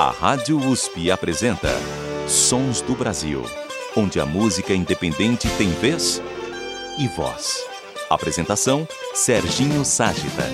A Rádio USP apresenta Sons do Brasil, onde a música independente tem vez e voz. Apresentação, Serginho Ságita.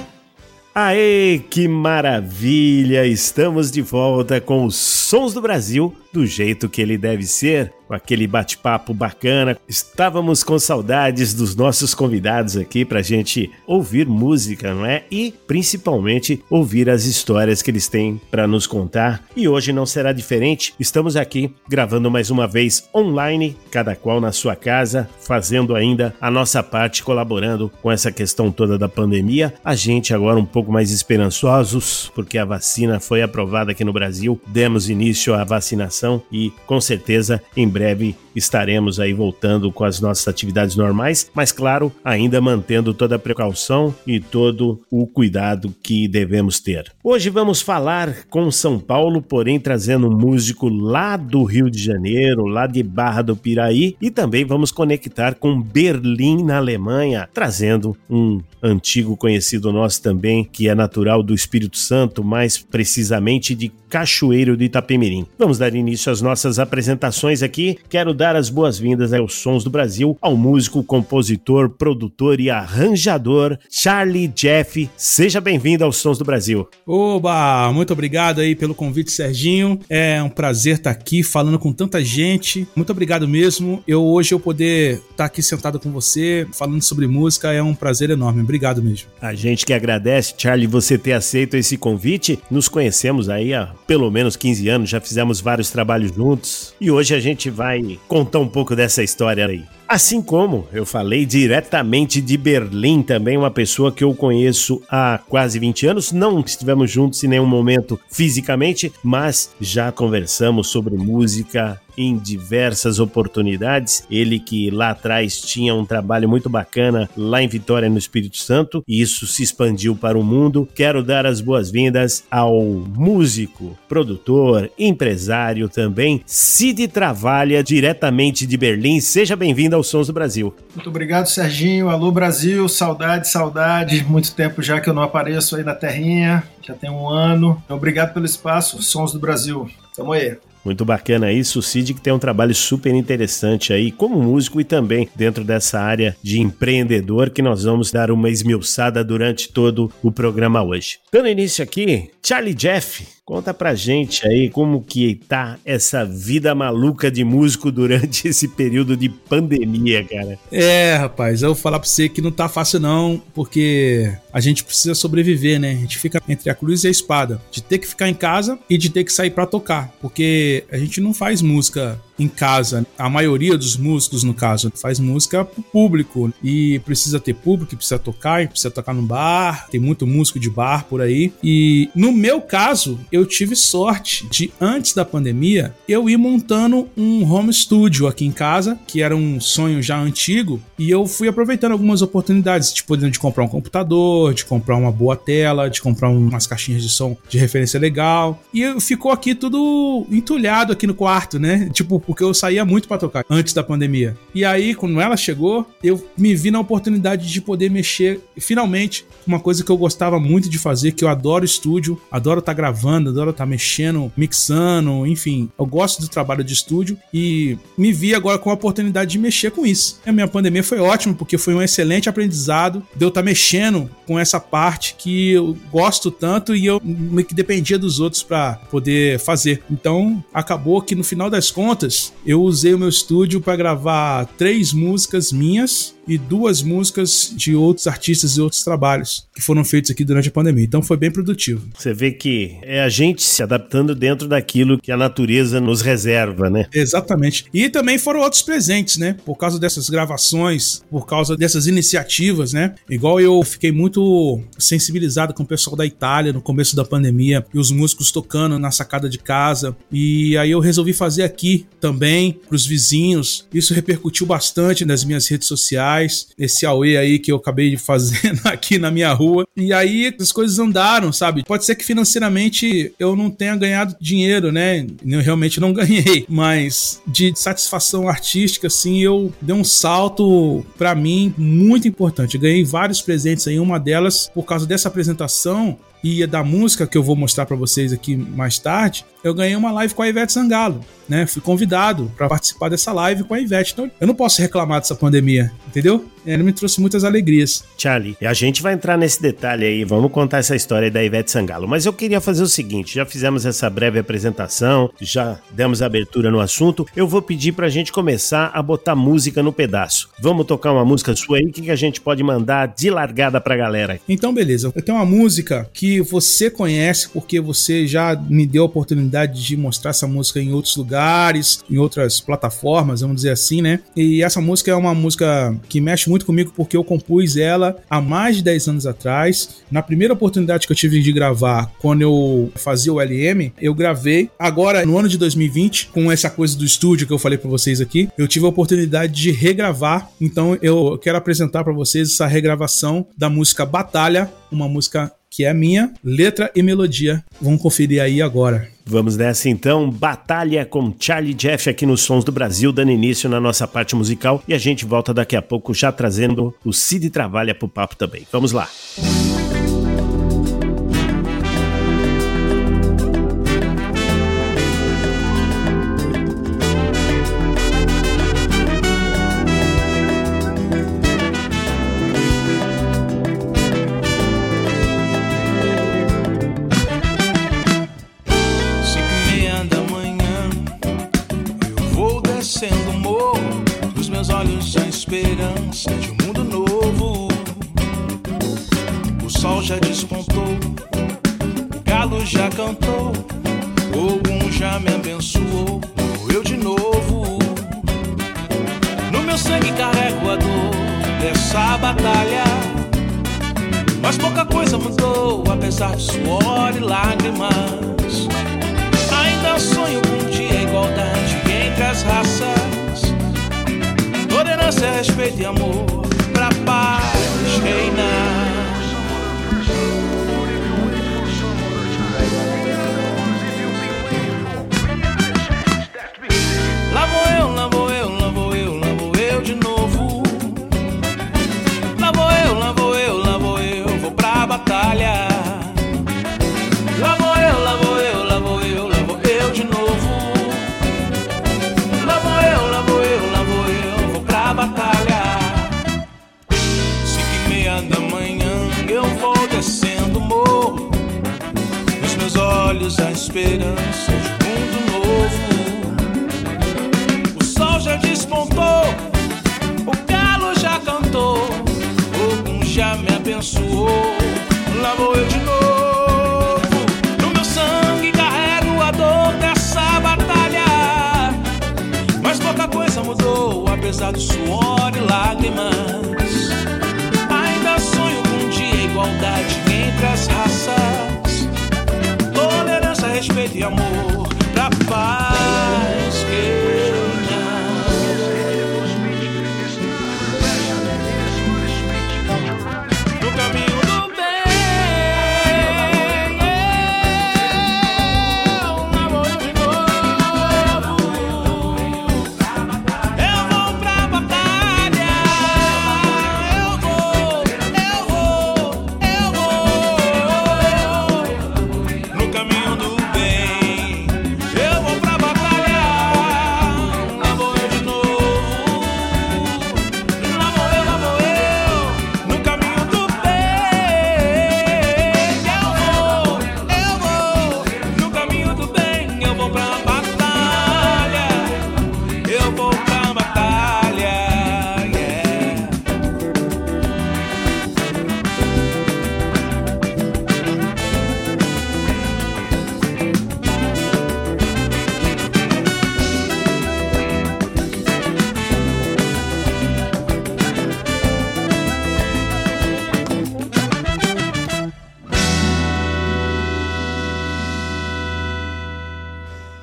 Aê, que maravilha! Estamos de volta com os Sons do Brasil, do jeito que ele deve ser, com aquele bate-papo bacana. Estávamos com saudades dos nossos convidados aqui pra gente ouvir música, não é? E, principalmente, ouvir as histórias que eles têm para nos contar. E hoje não será diferente. Estamos aqui gravando mais uma vez online, cada qual na sua casa, fazendo ainda a nossa parte, colaborando com essa questão toda da pandemia. A gente agora um pouco mais esperançosos, porque a vacina foi aprovada aqui no Brasil. Demos início à vacinação e, com certeza, em breve estaremos aí voltando com as nossas atividades normais, mas claro, ainda mantendo toda a precaução e todo o cuidado que devemos ter. Hoje vamos falar com São Paulo, porém trazendo um músico lá do Rio de Janeiro, lá de Barra do Piraí, e também vamos conectar com Berlim, na Alemanha, trazendo um antigo conhecido nosso também, que é natural do Espírito Santo, mais precisamente de Cachoeiro de Itapemirim. Vamos dar início às nossas apresentações aqui. Quero dar as boas-vindas aos Sons do Brasil, ao músico, compositor, produtor e arranjador Charlie Jeff. Seja bem-vindo aos Sons do Brasil. Oba, muito obrigado aí pelo convite, Serginho. É um prazer estar aqui falando com tanta gente. Muito obrigado mesmo. Hoje eu poder estar aqui sentado com você, falando sobre música, é um prazer enorme. Obrigado mesmo. A gente que agradece, Charlie, você ter aceito esse convite. Nos conhecemos aí há pelo menos 15 anos, já fizemos vários trabalhos juntos e hoje a gente vai contar um pouco dessa história aí. Assim como eu falei diretamente de Berlim, também uma pessoa que eu conheço há quase 20 anos, não estivemos juntos em nenhum momento fisicamente, mas já conversamos sobre música em diversas oportunidades. Ele que lá atrás tinha um trabalho muito bacana lá em Vitória, no Espírito Santo, e isso se expandiu para o mundo. Quero dar as boas-vindas ao músico, produtor, empresário também, Cid Travalha, diretamente de Berlim. Seja bem-vindo aos Sons do Brasil. Muito obrigado, Serginho. Alô, Brasil. Saudade. Muito tempo já que eu não apareço aí na terrinha. Já tem um ano. Obrigado pelo espaço. Sons do Brasil. Tamo aí. Muito bacana isso, o Cid que tem um trabalho super interessante aí como músico e também dentro dessa área de empreendedor que nós vamos dar uma esmiuçada durante todo o programa hoje. Dando início aqui, Charlie Jeff, conta pra gente aí como que tá essa vida maluca de músico durante esse período de pandemia, cara. Rapaz, eu vou falar pra você que não tá fácil não, porque a gente precisa sobreviver, né? A gente fica entre a cruz e a espada, de ter que ficar em casa e de ter que sair pra tocar, porque a gente não faz música em casa. A maioria dos músicos, no caso, faz música pro público e precisa ter público, precisa tocar no bar, tem muito músico de bar por aí. E no meu caso, eu tive sorte de, antes da pandemia, eu ir montando um home studio aqui em casa, que era um sonho já antigo, e eu fui aproveitando algumas oportunidades, tipo de comprar um computador, de comprar uma boa tela, de comprar umas caixinhas de som de referência legal, e ficou aqui tudo entulhado aqui no quarto, né? Tipo, porque eu saía muito pra tocar antes da pandemia. E aí, quando ela chegou, eu me vi na oportunidade de poder mexer, finalmente, uma coisa que eu gostava muito de fazer, que eu adoro estúdio, adoro estar gravando, adoro estar mexendo, mixando, enfim, eu gosto do trabalho de estúdio e me vi agora com a oportunidade de mexer com isso. A minha pandemia foi ótima, porque foi um excelente aprendizado de eu estar mexendo com essa parte que eu gosto tanto e eu meio que dependia dos outros pra poder fazer. Então, acabou que no final das contas, eu usei o meu estúdio para gravar 3 músicas minhas e 2 músicas de outros artistas e outros trabalhos que foram feitos aqui durante a pandemia. Então foi bem produtivo. Você vê que é a gente se adaptando dentro daquilo que a natureza nos reserva, né? Exatamente. E também foram outros presentes, né? Por causa dessas gravações, por causa dessas iniciativas, né? Igual eu fiquei muito sensibilizado com o pessoal da Itália no começo da pandemia e os músicos tocando na sacada de casa. E aí eu resolvi fazer aqui também pros vizinhos. Isso repercutiu bastante nas minhas redes sociais. atrás, esse auê aí que eu acabei fazendo aqui na minha rua. E aí as coisas andaram, sabe? Pode ser que financeiramente eu não tenha ganhado dinheiro, né? Eu realmente não ganhei, mas de satisfação artística, assim, eu dei um salto pra mim muito importante. Eu ganhei vários presentes aí, uma delas por causa dessa apresentação e da música que eu vou mostrar pra vocês aqui mais tarde. Eu ganhei uma live com a Ivete Sangalo, né? Fui convidado pra participar dessa live com a Ivete. Então, eu não posso reclamar dessa pandemia, entendeu? Ele me trouxe muitas alegrias. Charlie, a gente vai entrar nesse detalhe aí, vamos contar essa história da Ivete Sangalo. Mas eu queria fazer o seguinte, já fizemos essa breve apresentação, já demos abertura no assunto, eu vou pedir pra gente começar a botar música no pedaço. Vamos tocar uma música sua aí, o que a gente pode mandar de largada pra galera? Então, beleza. Eu tenho uma música que você conhece, porque você já me deu a oportunidade de mostrar essa música em outros lugares, em outras plataformas, vamos dizer assim, né? E essa música é uma música que mexe muito comigo porque eu compus ela há mais de 10 anos atrás. Na primeira oportunidade que eu tive de gravar, quando eu fazia o LM, eu gravei. Agora, no ano de 2020, com essa coisa do estúdio que eu falei pra vocês aqui, eu tive a oportunidade de regravar. Então, eu quero apresentar pra vocês essa regravação da música Batalha, uma música que é minha, letra e melodia. Vamos conferir aí agora. Vamos nessa então, Batalha com Charlie Jeff aqui nos Sons do Brasil, dando início na nossa parte musical, e a gente volta daqui a pouco já trazendo o Cid Travalha pro papo também. Vamos lá. Esperança de um mundo novo. O sol já despontou, o galo já cantou, Ogum já me abençoou, eu de novo. No meu sangue carrego a dor dessa batalha, mas pouca coisa mudou, apesar de suor e lágrimas. Ainda sonho com um dia igualdade entre as raças, tolerância, respeito e amor pra paz reinar. Lá vou eu, lá vou eu, lá vou eu, lá vou eu de novo. Lá vou eu, lá vou eu, lá vou eu, vou pra batalha. Lá vou eu, lá vou eu, lá vou eu, lá vou eu de novo. Lá vou eu, lá vou eu, lá vou eu, vou pra batalha. 5:30 da manhã eu vou descendo o morro, nos meus olhos a esperança de um mundo novo. O sol já despontou, o galo já cantou, Ogum já me abençoou. Lá vou eu de novo, no meu sangue carrego a dor dessa batalha, mas pouca coisa mudou, apesar do suor e lágrimas. Ainda sonho com um dia igualdade entre as raças, tolerância, respeito e amor pra paz reinar. No caminho do bem, lá vou eu de novo. Eu vou pra batalha. Eu vou. No caminho do bem, eu vou pra batalha.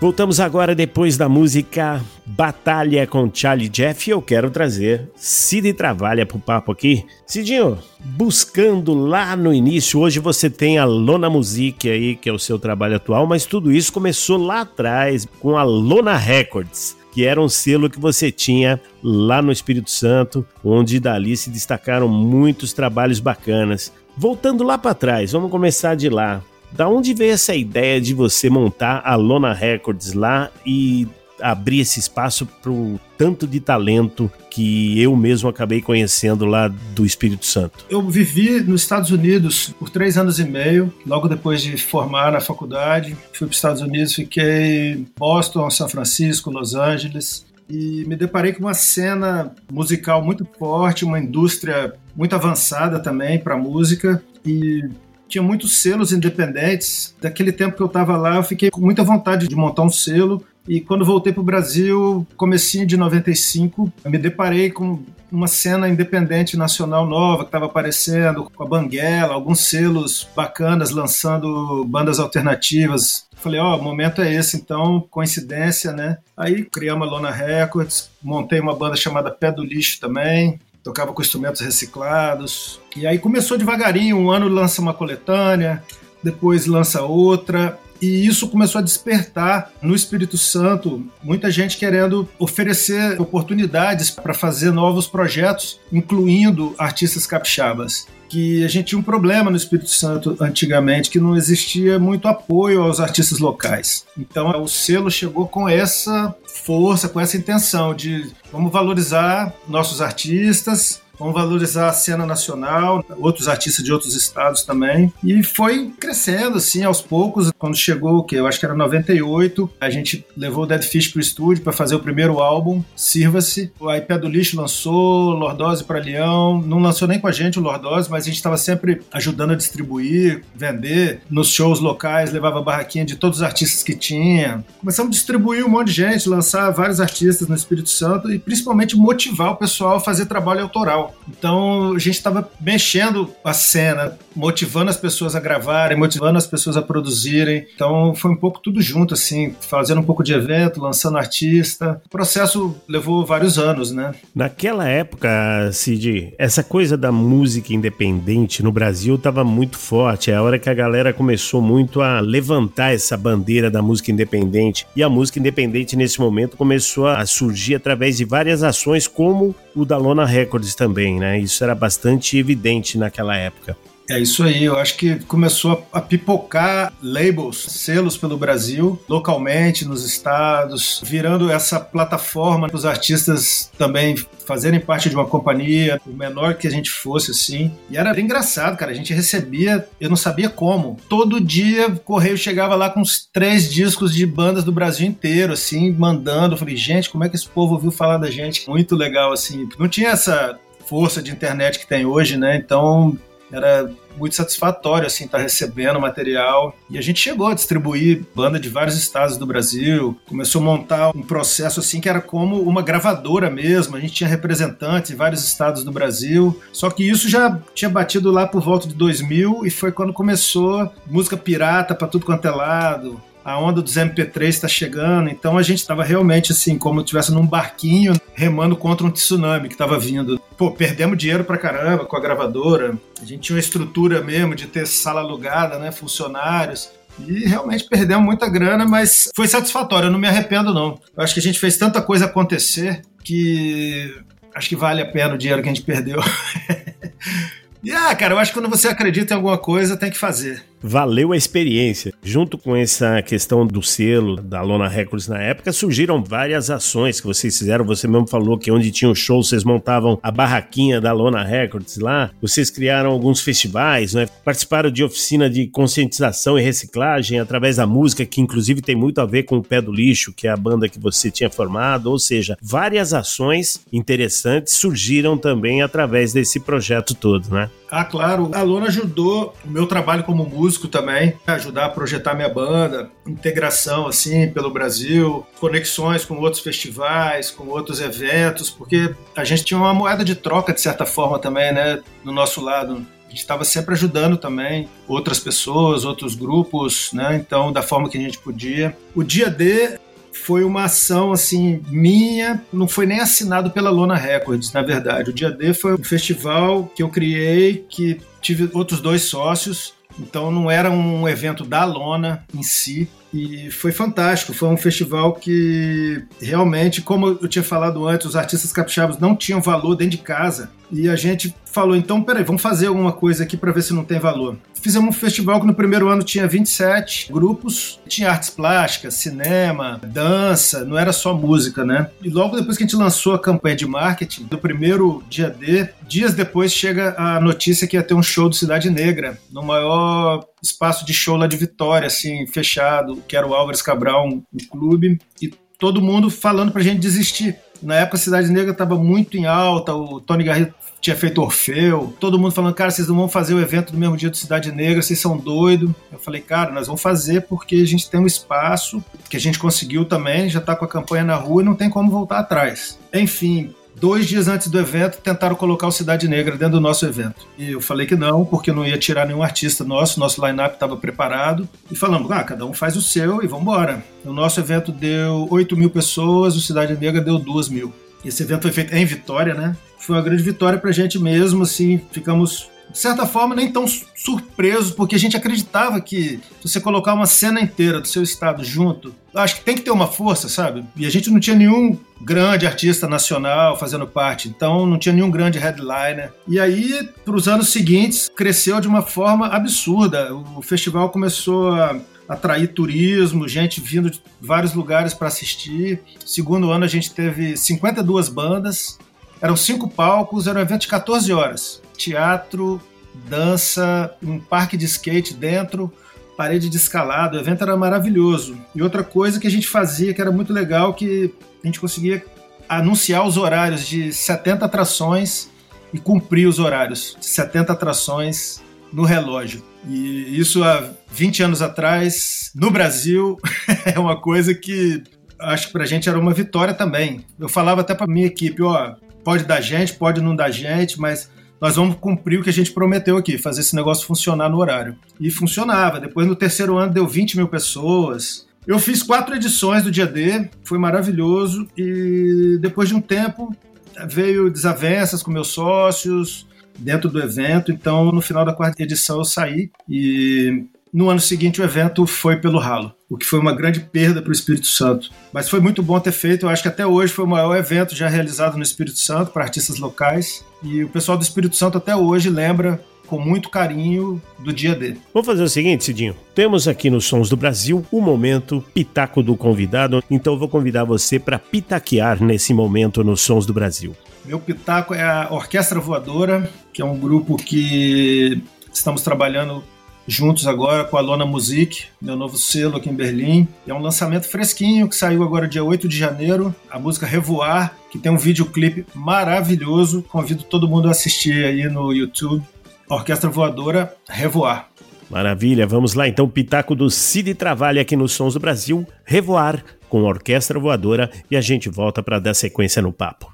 Voltamos agora depois da música Batalha com Charlie Jeff. Eu quero trazer Cid Travalha pro papo aqui. Cidinho, buscando lá no início, hoje você tem a Lona Music aí, que é o seu trabalho atual, mas tudo isso começou lá atrás com a Lona Records, que era um selo que você tinha lá no Espírito Santo, onde dali se destacaram muitos trabalhos bacanas. Voltando lá para trás, vamos começar de lá. Da onde veio essa ideia de você montar a Lona Records lá e abrir esse espaço para o tanto de talento que eu mesmo acabei conhecendo lá do Espírito Santo? Eu vivi nos Estados Unidos por 3 anos e meio, logo depois de formar na faculdade. Fui para os Estados Unidos, fiquei em Boston, São Francisco, Los Angeles, e me deparei com uma cena musical muito forte, uma indústria muito avançada também para música, e tinha muitos selos independentes. Daquele tempo que eu estava lá, eu fiquei com muita vontade de montar um selo. E quando voltei para o Brasil, comecinho de 95, eu me deparei com uma cena independente nacional nova que estava aparecendo, com a Banguela, alguns selos bacanas lançando bandas alternativas. Falei, o momento é esse, então, coincidência, né? Aí criamos a Lona Records, montei uma banda chamada Pé do Lixo também, tocava com instrumentos reciclados. E aí começou devagarinho, um ano lança uma coletânea, depois lança outra. E isso começou a despertar no Espírito Santo muita gente querendo oferecer oportunidades para fazer novos projetos, incluindo artistas capixabas. Que a gente tinha um problema no Espírito Santo antigamente, que não existia muito apoio aos artistas locais. Então o selo chegou com essa força, com essa intenção de vamos valorizar nossos artistas, vamos valorizar a cena nacional, outros artistas de outros estados também. E foi crescendo, assim, aos poucos. Quando chegou, eu acho que era 98, a gente levou o Dead Fish pro estúdio para fazer o primeiro álbum, Sirva-se. Aí Pé do Lixo lançou, Lordose para Leão. Não lançou nem com a gente o Lordose, mas a gente estava sempre ajudando a distribuir, vender. Nos shows locais, levava barraquinha de todos os artistas que tinha. Começamos a distribuir um monte de gente, lançar vários artistas no Espírito Santo e principalmente motivar o pessoal a fazer trabalho autoral. Então a gente estava mexendo a cena, motivando as pessoas a gravarem, motivando as pessoas a produzirem. Então foi um pouco tudo junto, assim, fazendo um pouco de evento, lançando artista. O processo levou vários anos, né? Naquela época, Cid, essa coisa da música independente no Brasil estava muito forte. É a hora que a galera começou muito a levantar essa bandeira da música independente. E a música independente nesse momento começou a surgir através de várias ações, como o da Lona Records também, né? Isso era bastante evidente naquela época. É isso aí, eu acho que começou a pipocar labels, selos pelo Brasil, localmente, nos estados, virando essa plataforma para os artistas também fazerem parte de uma companhia, o menor que a gente fosse, assim. E era engraçado, cara, a gente recebia, eu não sabia como. Todo dia o correio chegava lá com uns 3 discos de bandas do Brasil inteiro, assim, mandando. Eu falei, gente, como é que esse povo ouviu falar da gente? Muito legal, assim. Não tinha essa força de internet que tem hoje, né? Então era muito satisfatório, assim, estar recebendo material. E a gente chegou a distribuir banda de vários estados do Brasil, começou a montar um processo, assim, que era como uma gravadora mesmo. A gente tinha representantes em vários estados do Brasil, só que isso já tinha batido lá por volta de 2000 e foi quando começou música pirata para tudo quanto é lado. A onda dos MP3 está chegando, então a gente estava realmente assim, como se estivesse num barquinho remando contra um tsunami que estava vindo. Pô, perdemos dinheiro pra caramba com a gravadora, a gente tinha uma estrutura mesmo de ter sala alugada, né, funcionários, e realmente perdemos muita grana, mas foi satisfatório, eu não me arrependo não. Eu acho que a gente fez tanta coisa acontecer que acho que vale a pena o dinheiro que a gente perdeu. E, cara, eu acho que quando você acredita em alguma coisa, tem que fazer. Valeu a experiência. Junto com essa questão do selo da Lona Records na época, surgiram várias ações que vocês fizeram. Você mesmo falou que onde tinha um show, vocês montavam a barraquinha da Lona Records lá. Vocês criaram alguns festivais, né? Participaram de oficina de conscientização e reciclagem através da música, que inclusive tem muito a ver com o Pé do Lixo, que é a banda que você tinha formado. Ou seja, várias ações interessantes surgiram também através desse projeto todo, né? Claro. A Lona ajudou o meu trabalho como músico também, ajudar a projetar minha banda, integração, assim, pelo Brasil, conexões com outros festivais, com outros eventos, porque a gente tinha uma moeda de troca, de certa forma, também, né, no nosso lado. gente estava sempre ajudando também outras pessoas, outros grupos, né? Então, da forma que a gente podia. O Dia D foi uma ação assim minha, não foi nem assinado pela Lona Records, na verdade. O Dia D foi um festival que eu criei, que tive outros 2 sócios, então não era um evento da Lona em si, e foi fantástico. Foi um festival que realmente, como eu tinha falado antes, os artistas capixabas não tinham valor dentro de casa, e a gente falou, então peraí, vamos fazer alguma coisa aqui para ver se não tem valor. Fizemos um festival que no primeiro ano tinha 27 grupos, tinha artes plásticas, cinema, dança, não era só música, né? E logo depois que a gente lançou a campanha de marketing, do primeiro Dia D, dias depois chega a notícia que ia ter um show do Cidade Negra, no maior espaço de show lá de Vitória, assim, fechado, que era o Álvares Cabral, um clube, e todo mundo falando pra gente desistir. Na época a Cidade Negra estava muito em alta, o Tony Garrido tinha feito Orfeu, todo mundo falando, cara, vocês não vão fazer o evento no mesmo dia do Cidade Negra, vocês são doidos. Eu falei, cara, nós vamos fazer porque a gente tem um espaço que a gente conseguiu também, já está com a campanha na rua e não tem como voltar atrás. Enfim, 2 dias antes do evento, tentaram colocar o Cidade Negra dentro do nosso evento. E eu falei que não, porque eu não ia tirar nenhum artista nosso line-up estava preparado. E falamos, cada um faz o seu e vamos embora. O nosso evento deu 8.000 pessoas, o Cidade Negra deu 2.000. Esse evento foi feito em Vitória, né? Foi uma grande vitória pra gente mesmo, assim, ficamos, de certa forma, nem tão surpresos, porque a gente acreditava que se você colocar uma cena inteira do seu estado junto, acho que tem que ter uma força, sabe? E a gente não tinha nenhum grande artista nacional fazendo parte, então não tinha nenhum grande headliner. E aí, para os anos seguintes, cresceu de uma forma absurda. O festival começou a atrair turismo, gente vindo de vários lugares para assistir. Segundo ano a gente teve 52 bandas, eram 5 palcos, era um evento de 14 horas. Teatro, dança, um parque de skate dentro, parede de escalada, o evento era maravilhoso. E outra coisa que a gente fazia, que era muito legal, que a gente conseguia anunciar os horários de 70 atrações e cumprir os horários de 70 atrações no relógio. E isso há 20 anos atrás, no Brasil, é uma coisa que acho que pra gente era uma vitória também. Eu falava até pra minha equipe, pode dar gente, pode não dar gente, mas nós vamos cumprir o que a gente prometeu aqui, fazer esse negócio funcionar no horário. E funcionava. Depois, no terceiro ano, deu 20.000 pessoas. Eu fiz 4 edições do Dia D, foi maravilhoso, e depois de um tempo veio desavenças com meus sócios dentro do evento, então no final da 4ª edição eu saí e no ano seguinte o evento foi pelo ralo, o que foi uma grande perda para o Espírito Santo. Mas foi muito bom ter feito, eu acho que até hoje foi o maior evento já realizado no Espírito Santo para artistas locais, e o pessoal do Espírito Santo até hoje lembra com muito carinho do Dia D. Vamos fazer o seguinte, Cidinho. Temos aqui nos Sons do Brasil o momento Pitaco do Convidado, então eu vou convidar você para pitaquear nesse momento nos Sons do Brasil. Meu pitaco é a Orquestra Voadora, que é um grupo que estamos trabalhando juntos agora com a Lona Music, meu novo selo aqui em Berlim. É um lançamento fresquinho que saiu agora dia 8 de janeiro, a música Revoar, que tem um videoclipe maravilhoso. Convido todo mundo a assistir aí no YouTube. Orquestra Voadora, Revoar. Maravilha, vamos lá então, pitaco do Cid Travalha aqui nos Sons do Brasil, Revoar com a Orquestra Voadora, e a gente volta para dar sequência no papo.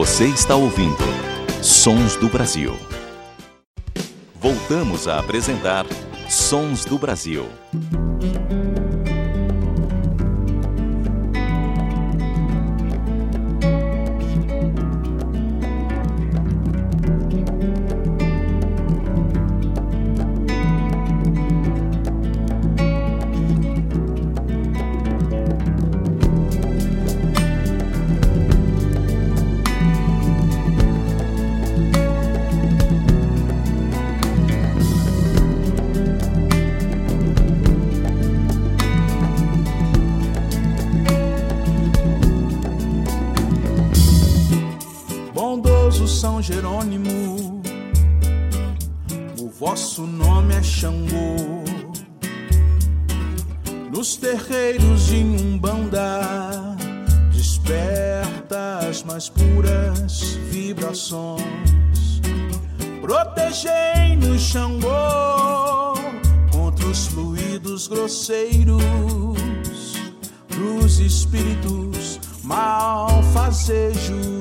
Você está ouvindo Sons do Brasil. Voltamos a apresentar Sons do Brasil. São Jerônimo, o vosso nome é Xangô. Nos terreiros de Umbanda desperta as mais puras vibrações. Protegei-nos, Xangô, contra os fluidos grosseiros dos espíritos malfazejos.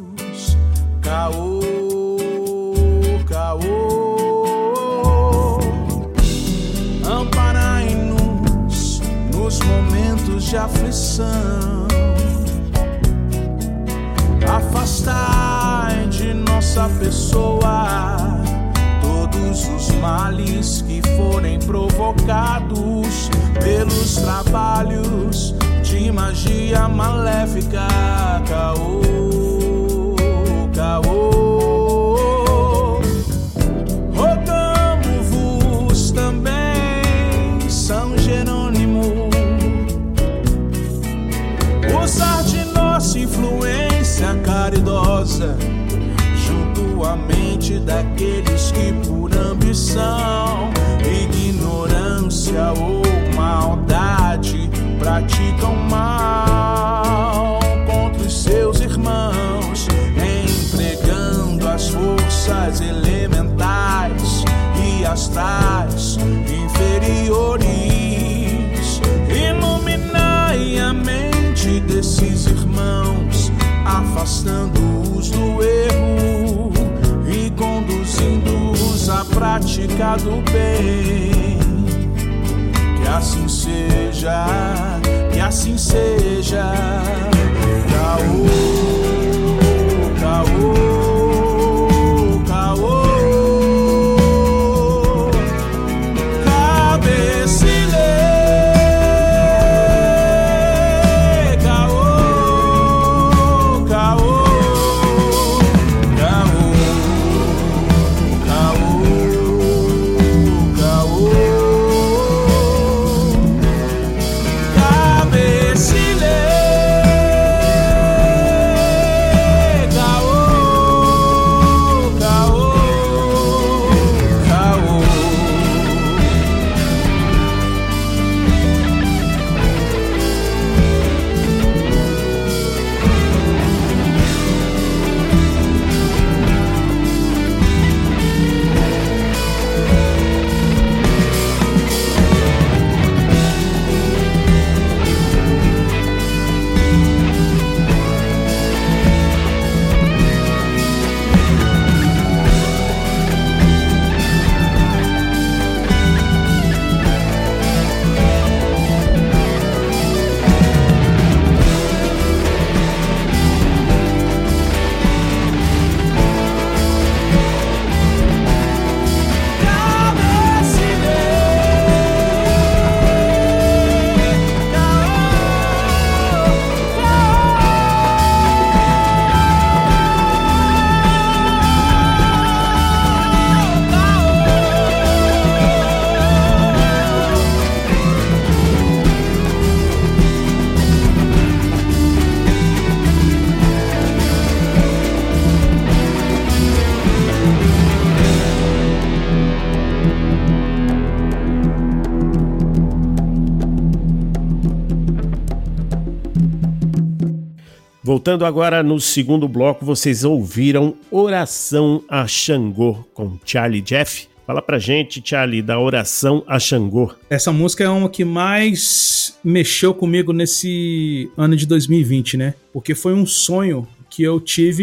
Caô, caô, amparai-nos nos momentos de aflição, afastai de nossa pessoa todos os males que forem provocados pelos trabalhos de magia maléfica. Caô, rogamo-vos também, São Jerônimo, usar de nossa influência caridosa junto à mente daqueles que por ambição, ignorância ou maldade praticam mal contra os seus irmãos, as forças elementais e astrais inferiores. Iluminai a mente desses irmãos, afastando-os do erro e conduzindo-os à prática do bem. Que assim seja, que assim seja. Caô, caô. Voltando agora no segundo bloco, vocês ouviram Oração a Xangô com Charlie Jeff. Fala pra gente, Charlie, da Oração a Xangô. Essa música é uma que mais mexeu comigo nesse ano de 2020, né? Porque foi um sonho que eu tive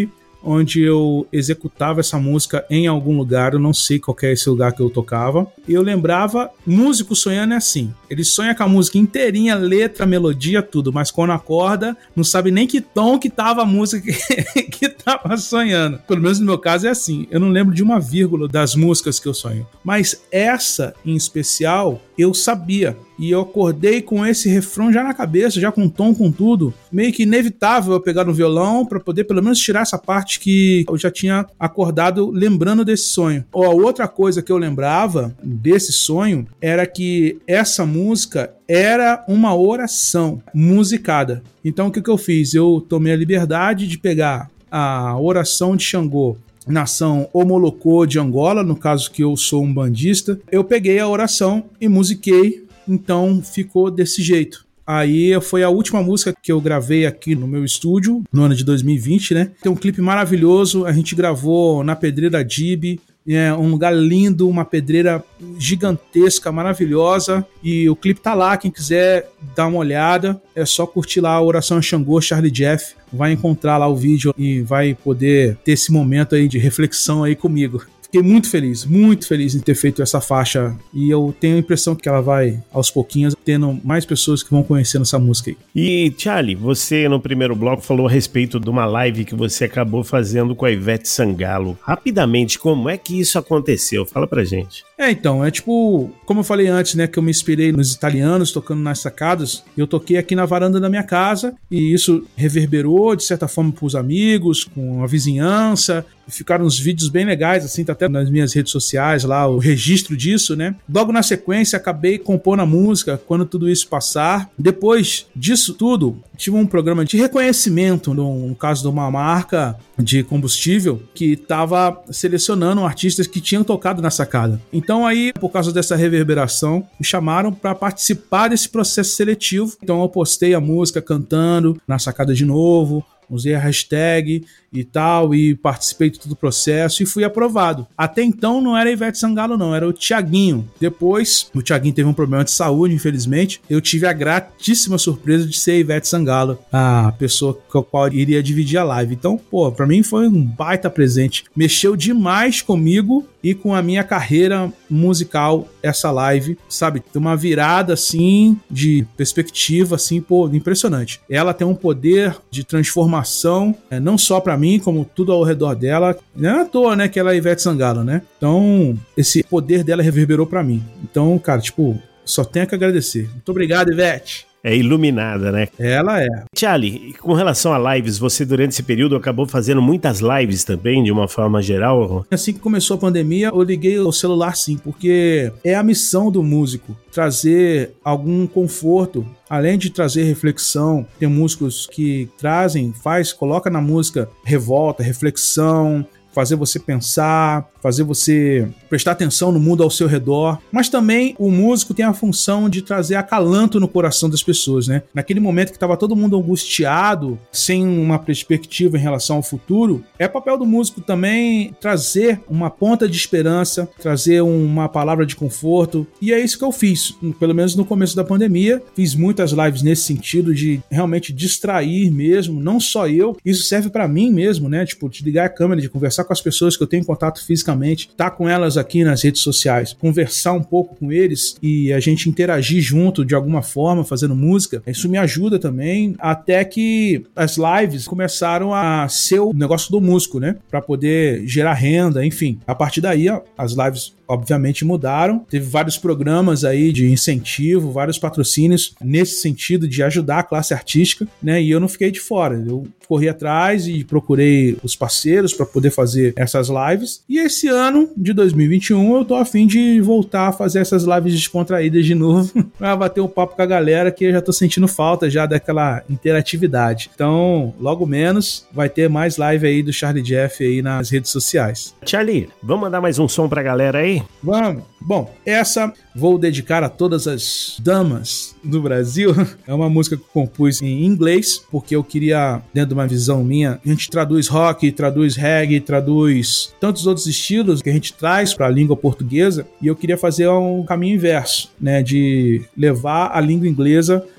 onde eu executava essa música em algum lugar, eu não sei qual é esse lugar que eu tocava, e eu lembrava, músico sonhando é assim, ele sonha com a música inteirinha, letra, melodia, tudo, mas quando acorda, não sabe nem que tom que tava a música que tava sonhando. Pelo menos no meu caso é assim, eu não lembro de uma vírgula das músicas que eu sonho, mas essa em especial eu sabia, e eu acordei com esse refrão já na cabeça, já com tom, com tudo, meio que inevitável eu pegar no violão para poder pelo menos tirar essa parte que eu já tinha acordado lembrando desse sonho. Ou a outra coisa que eu lembrava desse sonho era que essa música era uma oração musicada. Então o que eu fiz? Eu tomei a liberdade de pegar a oração de Xangô, nação Omolocô de Angola, no caso que eu sou um bandista, eu peguei a oração e musiquei, então ficou desse jeito. Aí foi a última música que eu gravei aqui no meu estúdio, no ano de 2020, né? Tem um clipe maravilhoso, a gente gravou na Pedreira Dib, é um lugar lindo, uma pedreira gigantesca, maravilhosa, e o clipe tá lá, quem quiser dar uma olhada, é só curtir lá a Oração a Xangô, Charlie Jeff, vai encontrar lá o vídeo e vai poder ter esse momento aí de reflexão aí comigo. Fiquei muito feliz em ter feito essa faixa, e eu tenho a impressão que ela vai, aos pouquinhos, tendo mais pessoas que vão conhecendo essa música aí. E, Charlie, você no primeiro bloco falou a respeito de uma live que você acabou fazendo com a Ivete Sangalo. Rapidamente, como é que isso aconteceu? Fala pra gente. Então, é tipo, como eu falei antes, né, que eu me inspirei nos italianos tocando nas sacadas, eu toquei aqui na varanda da minha casa, e isso reverberou, de certa forma, pros amigos, com a vizinhança, e ficaram uns vídeos bem legais, assim, tá até nas minhas redes sociais lá, o registro disso, né? Logo na sequência, acabei compondo a música, quando tudo isso passar. Depois disso tudo, tive um programa de reconhecimento, no caso de uma marca de combustível, que estava selecionando artistas que tinham tocado na sacada. Então aí, por causa dessa reverberação, me chamaram para participar desse processo seletivo. Então eu postei a música cantando na sacada de novo, usei a hashtag e tal, e participei de todo o processo e fui aprovado. Até então não era Ivete Sangalo não, era o Thiaguinho. Depois, o Thiaguinho teve um problema de saúde, infelizmente. Eu tive a gratíssima surpresa de ser Ivete Sangalo, a pessoa com a qual iria dividir a live. Então, pô, pra mim foi um baita presente. Mexeu demais comigo e com a minha carreira musical, essa live, sabe? Tem uma virada, assim, de perspectiva, assim, pô, impressionante. Ela tem um poder de transformação, não só pra mim, como tudo ao redor dela. Não é à toa, né, que ela é Ivete Sangalo, né? Então, esse poder dela reverberou pra mim. Então, cara, tipo, só tenho que agradecer. Muito obrigado, Ivete. É iluminada, né? Ela é. Charlie, com relação a lives, você durante esse período acabou fazendo muitas lives também, de uma forma geral? Assim que começou a pandemia, eu liguei o celular sim, porque é a missão do músico, trazer algum conforto, além de trazer reflexão. Tem músicos que trazem, coloca na música revolta, reflexão, fazer você pensar, fazer você prestar atenção no mundo ao seu redor, mas também o músico tem a função de trazer acalanto no coração das pessoas, né? Naquele momento que estava todo mundo angustiado, sem uma perspectiva em relação ao futuro, é papel do músico também trazer uma ponta de esperança, trazer uma palavra de conforto, e é isso que eu fiz, pelo menos no começo da pandemia. Fiz muitas lives nesse sentido de realmente distrair mesmo, não só eu, isso serve pra mim mesmo, né? Tipo, de ligar a câmera, de conversar com as pessoas que eu tenho contato fisicamente, estar com elas aqui nas redes sociais, conversar um pouco com eles e a gente interagir junto de alguma forma, fazendo música. Isso me ajuda também, até que as lives começaram a ser o negócio do músico, né? Pra poder gerar renda, enfim. A partir daí, as lives obviamente mudaram. Teve vários programas aí de incentivo, vários patrocínios nesse sentido de ajudar a classe artística, né? E eu não fiquei de fora. Eu corri atrás e procurei os parceiros para poder fazer essas lives. E esse ano de 2021 eu tô a fim de voltar a fazer essas lives descontraídas de novo para bater um papo com a galera, que eu já tô sentindo falta já daquela interatividade. Então, logo menos vai ter mais live aí do Charlie Jeff aí nas redes sociais. Charlie, vamos mandar mais um som pra galera aí? Vamos! Bom, essa vou dedicar a todas as damas do Brasil. É uma música que eu compus em inglês, porque eu queria, dentro de uma visão minha, a gente traduz rock, traduz reggae, traduz tantos outros estilos que a gente traz para a língua portuguesa, e eu queria fazer um caminho inverso, né, de levar a língua inglesa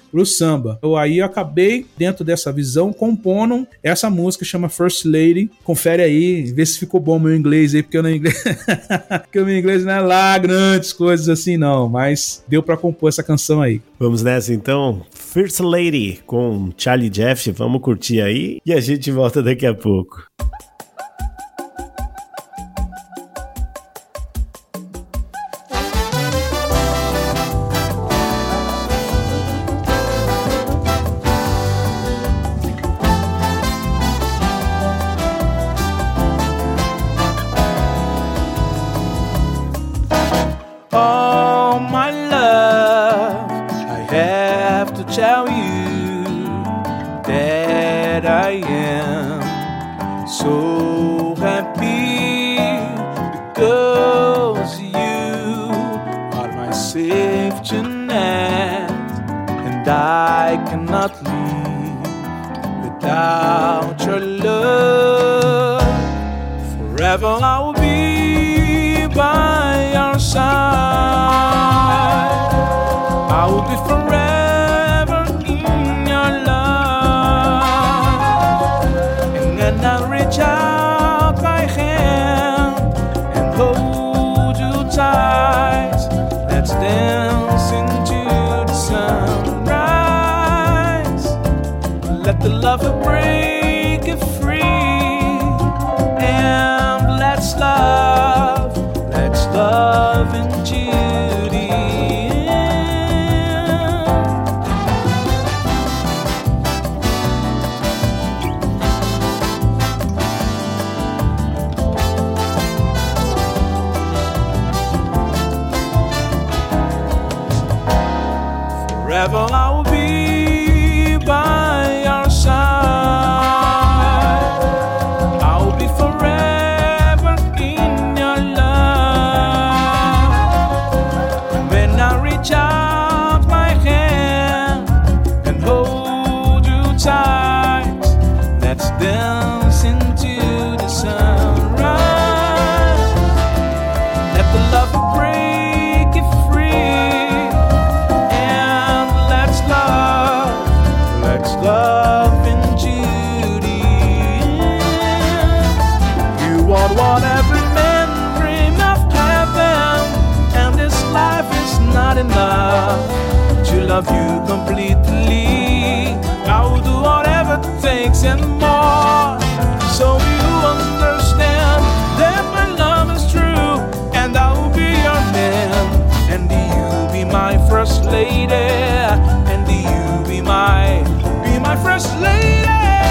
pro samba. Aí eu acabei, dentro dessa visão, compondo essa música, chama First Lady. Confere aí, vê se ficou bom o meu inglês aí, porque o meu inglês não é lá grandes coisas assim não, mas deu pra compor essa canção aí. Vamos nessa então, First Lady com Charlie Jeff, vamos curtir aí e a gente volta daqui a pouco. Oh, my love, I have to tell you that I am so happy because you are my safety net, and I cannot live without your love. Forever I will be by your side. I will be forever in your love. And then I'll reach out my hand and hold you tight. Let's dance into the sunrise. Let the lover break it free. And let's love in Judy. Forever I will be by your side. I will be forever in your love. When I reach out my hand and hold you tight, let's dance into the sunrise. Let the love break it free. Love in Judy. You want what every man dream of heaven, and this life is not enough to love you completely. I will do whatever it takes and more, so you understand that my love is true, and I will be your man, and you be my first lady, and you be my first lady.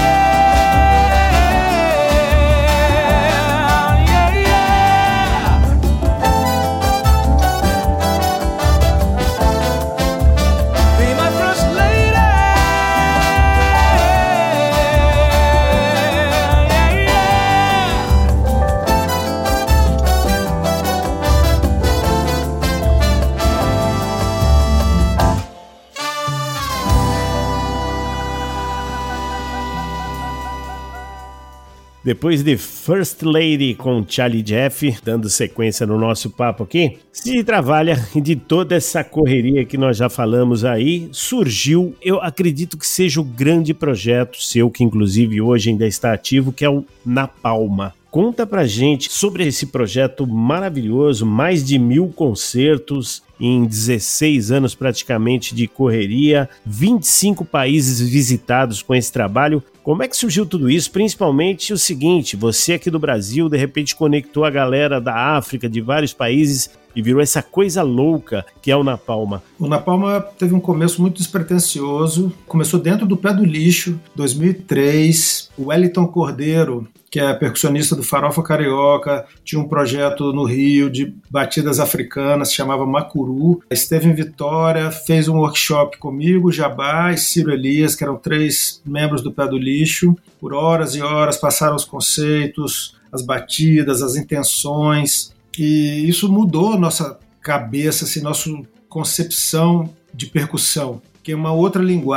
Yeah, yeah. Be my first lady. Yeah, yeah. Depois de First Lady com Charlie Jeff, dando sequência no nosso papo aqui, se trabalha de toda essa correria que nós já falamos aí, surgiu, eu acredito que seja o grande projeto seu, que inclusive hoje ainda está ativo, que é o Na Palma. Conta pra gente sobre esse projeto maravilhoso, mais de 1000 concertos em 16 anos praticamente de correria, 25 países visitados com esse trabalho. Como é que surgiu tudo isso? Principalmente o seguinte, você aqui do Brasil, de repente conectou a galera da África, de vários países, e virou essa coisa louca que é o Na Palma. O Na Palma teve um começo muito despretensioso, começou dentro do Pé do Lixo, 2003, o Wellington Cordeiro, que é percussionista do Farofa Carioca, tinha um projeto no Rio de batidas africanas, se chamava Macuru, esteve em Vitória, fez um workshop comigo, Jabá e Ciro Elias, que eram 3 membros do Pé do Lixo, por horas e horas passaram os conceitos, as batidas, as intenções, e isso mudou a nossa cabeça, assim, nossa concepção de percussão, que é uma outra linguagem.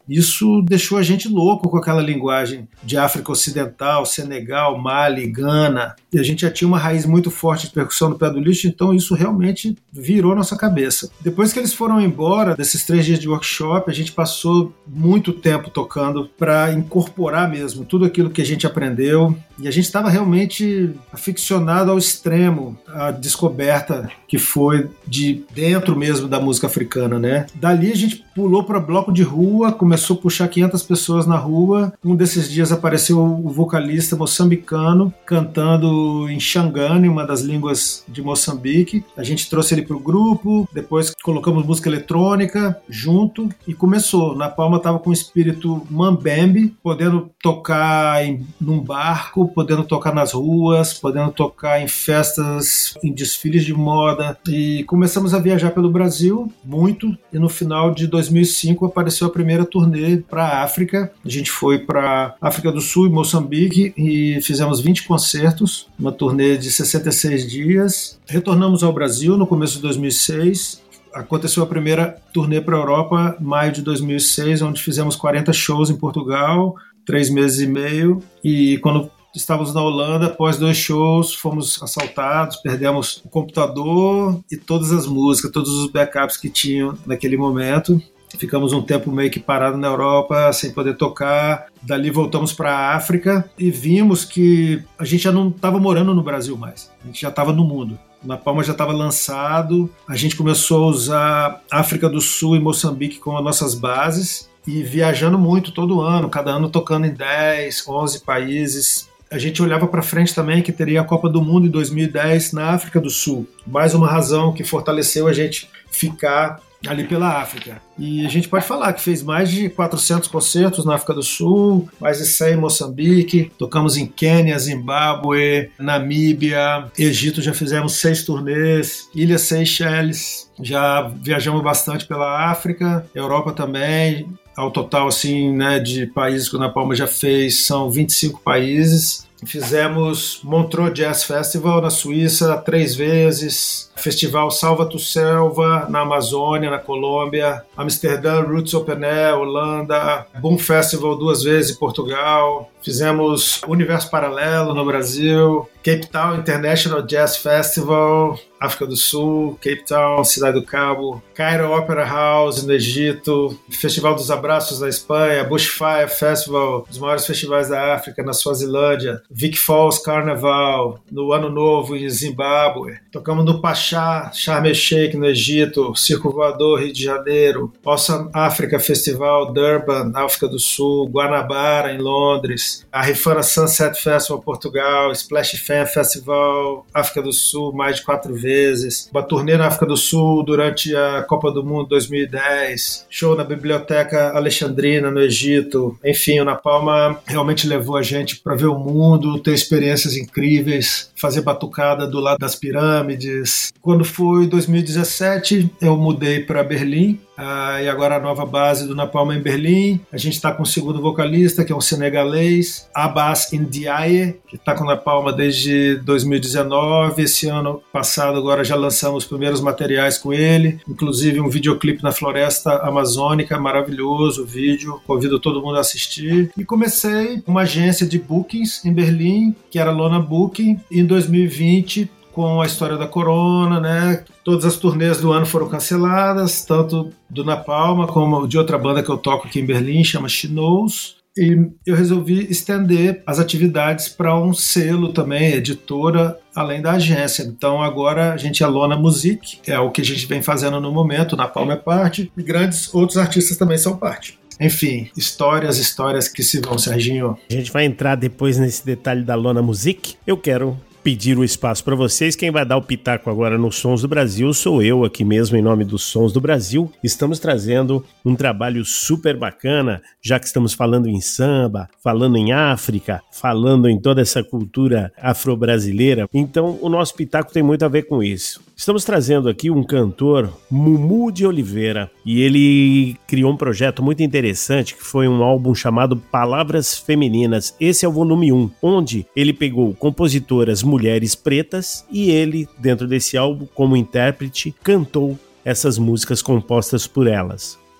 Isso deixou a gente louco com aquela linguagem de África Ocidental, Senegal, Mali, Gana, e a gente já tinha uma raiz muito forte de percussão no pé do lixo, então isso realmente virou nossa cabeça. Depois que eles foram embora, desses 3 dias de workshop, a gente passou muito tempo tocando para incorporar mesmo tudo aquilo que a gente aprendeu, e a gente estava realmente aficionado ao extremo a descoberta que foi de dentro mesmo da música africana, né? Dali a gente pulou para bloco de rua, começou a puxar 500 pessoas na rua. Um desses dias apareceu o vocalista moçambicano cantando em Xangane, uma das línguas de Moçambique. A gente trouxe ele para o grupo, depois colocamos música eletrônica junto e começou. Na Palma estava com o espírito mambembe, podendo tocar num barco, podendo tocar nas ruas, podendo tocar em festas, em desfiles de moda, e começamos a viajar pelo Brasil muito, e no final de 2005 apareceu a primeira turnê para a África. A gente foi para África do Sul e Moçambique e fizemos 20 concertos, uma turnê de 66 dias. Retornamos ao Brasil no começo de 2006. Aconteceu a primeira turnê para a Europa, maio de 2006, onde fizemos 40 shows em Portugal, 3 meses e meio, e quando estávamos na Holanda, após 2 shows, fomos assaltados, perdemos o computador e todas as músicas, todos os backups que tinham naquele momento. Ficamos um tempo meio que parado na Europa, sem poder tocar. Dali voltamos para a África e vimos que a gente já não estava morando no Brasil mais, a gente já estava no mundo. Na Palma já estava lançado, a gente começou a usar África do Sul e Moçambique como as nossas bases e viajando muito todo ano, cada ano tocando em 10, 11 países. A gente olhava para frente também que teria a Copa do Mundo em 2010 na África do Sul. Mais uma razão que fortaleceu a gente ficar ali pela África. E a gente pode falar que fez mais de 400 concertos na África do Sul, mais de 100 em Moçambique, tocamos em Quênia, Zimbábue, Namíbia, Egito, já fizemos 6 turnês, Ilhas Seychelles, já viajamos bastante pela África, Europa também. Ao total, assim, né, de países que o Na Palma já fez, são 25 países. Fizemos Montreux Jazz Festival na Suíça 3 vezes, Festival Salva Tu Selva na Amazônia, na Colômbia, Amsterdã Roots Open Air, Holanda, Boom Festival 2 vezes em Portugal, fizemos Universo Paralelo no Brasil, Cape Town International Jazz Festival, África do Sul, Cape Town, Cidade do Cabo, Cairo Opera House no Egito, Festival dos Abraços na Espanha, Bushfire Festival, dos maiores festivais da África, na Suazilândia, Vic Falls Carnaval, no Ano Novo em Zimbábue, tocamos no Pachá, Sharm el Sheikh no Egito, Circo Voador Rio de Janeiro, Awesome Africa Festival Durban, África do Sul, Guanabara em Londres, a Rifana Sunset Festival Portugal, Splash Fan Festival África do Sul mais de 4 vezes, uma turnê na África do Sul durante a Copa do Mundo 2010, show na Biblioteca Alexandrina no Egito. Enfim, o Na Palma realmente levou a gente para ver o mundo, ter experiências incríveis, fazer batucada do lado das pirâmides. Quando foi 2017, eu mudei para Berlim, e agora a nova base do Na Palma em Berlim. A gente está com o segundo vocalista, que é um senegalês, Abbas Ndiaye, que está com o Na Palma desde 2019. Esse ano passado agora já lançamos os primeiros materiais com ele, inclusive um videoclipe na floresta amazônica, maravilhoso o vídeo, convido todo mundo a assistir. E comecei uma agência de bookings em Berlim, que era Lona Booking, e em 2020, com a história da corona, né? Todas as turnês do ano foram canceladas, tanto do Na Palma como de outra banda que eu toco aqui em Berlim, chama Chinous. E eu resolvi estender as atividades para um selo também, editora, além da agência. Então agora a gente é Lona Music, é o que a gente vem fazendo no momento, Na Palma é parte, e grandes outros artistas também são parte. Enfim, histórias que se vão, Serginho. A gente vai entrar depois nesse detalhe da Lona Music. Eu quero pedir o espaço para vocês. Quem vai dar o pitaco agora nos Sons do Brasil sou eu aqui mesmo, em nome dos Sons do Brasil. Estamos trazendo um trabalho super bacana, já que estamos falando em samba, falando em África, falando em toda essa cultura afro-brasileira. Então o nosso pitaco tem muito a ver com isso. Estamos trazendo aqui um cantor, Mumu de Oliveira, e ele criou um projeto muito interessante, que foi um álbum chamado Palavras Femininas. Esse é o volume 1, onde ele pegou compositoras mulheres pretas e ele, dentro desse álbum, como intérprete, cantou essas músicas compostas por elas.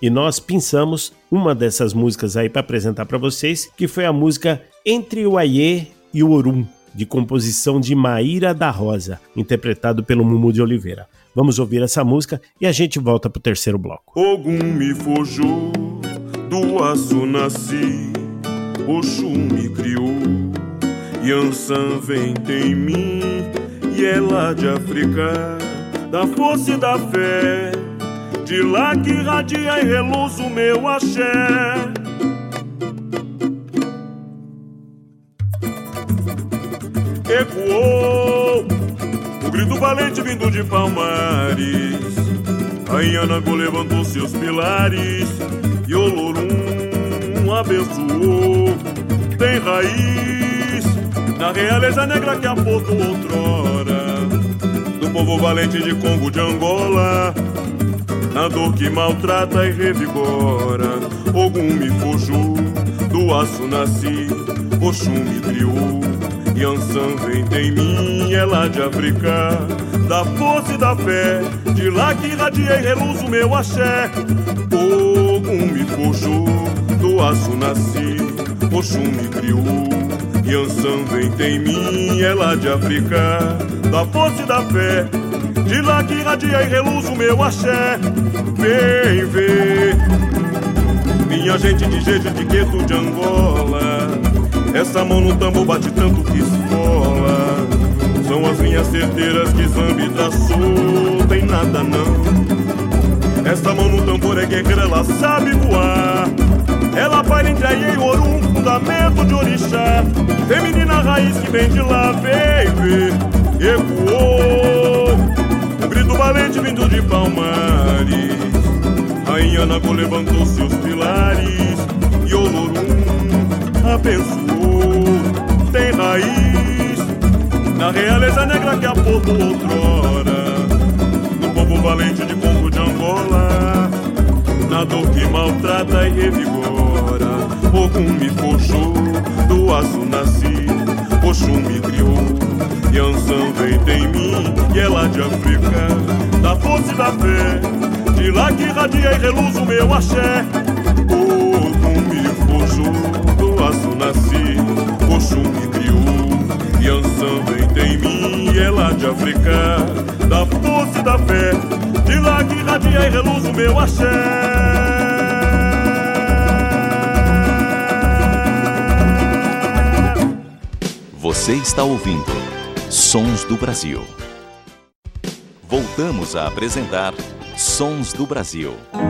e nós pensamos uma dessas músicas aí para apresentar para vocês, que foi a música Entre o Aiê e o Orum, de composição de Maíra da Rosa, interpretado pelo Mumu de Oliveira. Vamos ouvir essa música e a gente volta pro terceiro bloco. Ogum me forjou, do aço nasci, Oxum me criou, Yansan vem em mim, e é lá de África, da força e da fé, de lá que radia e reluz o meu axé. Ecoou o grito valente vindo de Palmares, a Inhanagô levantou seus pilares e Olorum abençoou. Tem raiz na realeza negra que aportou outrora, do povo valente de Congo de Angola, na dor que maltrata e revigora. Ogum me forjou, do aço nasci, Oxum me criou, Yansan vem em mim, é lá de África, da força e da fé, de lá que irradia e reluz o meu axé. Ogum me forjou, do aço nasci, Oxum me criou, Yansan vem em mim, é lá de África, da força e da fé, de lá que irradia e reluz o meu axé. Vem ver minha gente de jeito de Queto de Angola, essa mão no tambor bate tanto que esfola. São as linhas certeiras que Zambi traçou, tem nada não. Essa mão no tambor é guerreira, ela sabe voar. Ela paira entre Aiê e Orum, fundamento de orixá. Feminina raiz que vem de lá, vem ver. Ecoou o grito valente vindo de Palmares, a Inhanagô levantou seus pilares e Olorum abençoou. Tem raiz na realeza negra que aportou outrora, no povo valente de Congo de Angola, na dor que maltrata e revigora. Ogum me forjou, do aço nasci, Oxum me criou, Yansan vem em mim, e é lá de África, da força e da fé, de lá que irradia e reluz o meu axé. Ogum me forjou, do aço nasci, Oxum me criou, Yansan vem em mim, e é lá de África, da força e da fé, de lá que irradia e reluz o meu axé. Você está ouvindo Sons do Brasil. Voltamos a apresentar Sons do Brasil.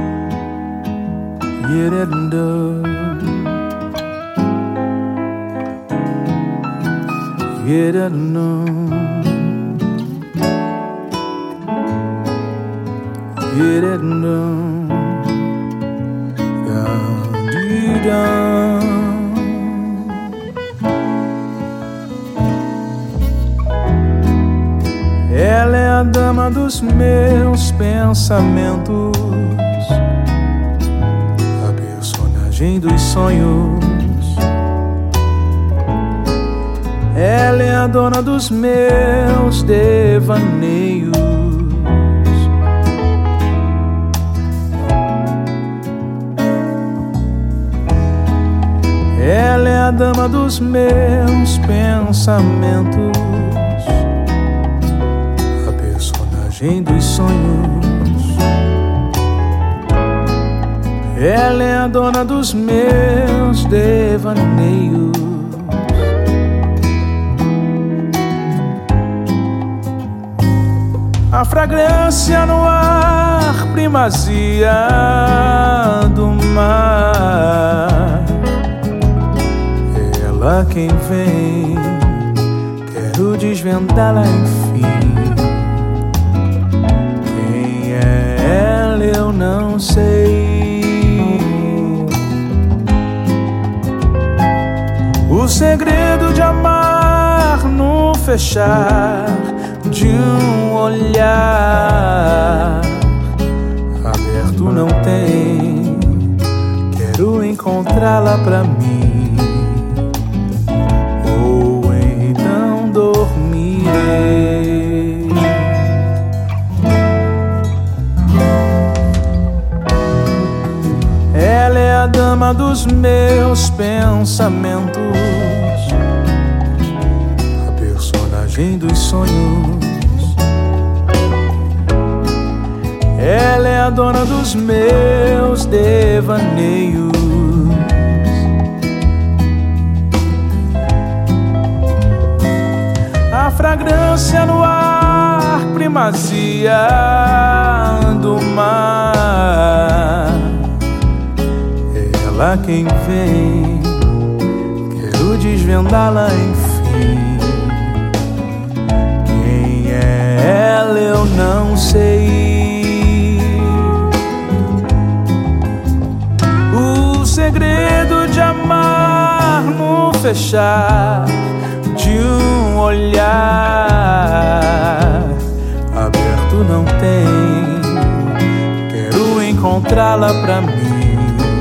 Ela é a dama dos meus pensamentos, a personagem dos sonhos. Ela é a dona dos meus devaneios. Ela é a dama dos meus pensamentos, dos sonhos. Ela é a dona dos meus devaneios. A fragrância no ar, primazia do mar. Ela quem vem, quero desvendá-la enfim. Eu não sei. O segredo de amar no fechar de um olhar aberto não tem. Quero encontrá-la pra mim, ou então dormirei. dama dos meus pensamentos, a personagem dos sonhos. Ela é a dona dos meus devaneios. A fragrância no ar, primazia do mar. Ela quem vem, quero desvendá-la enfim. Quem é ela eu não sei. O segredo de amar no fechar de um olhar aberto não tem. Quero encontrá-la pra mim,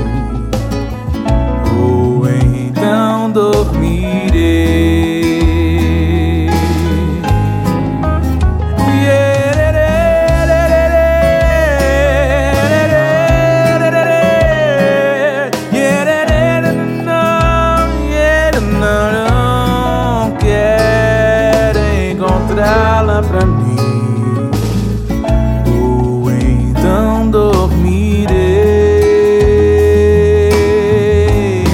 ou então dormirei. Pra mim, ou então dormirei.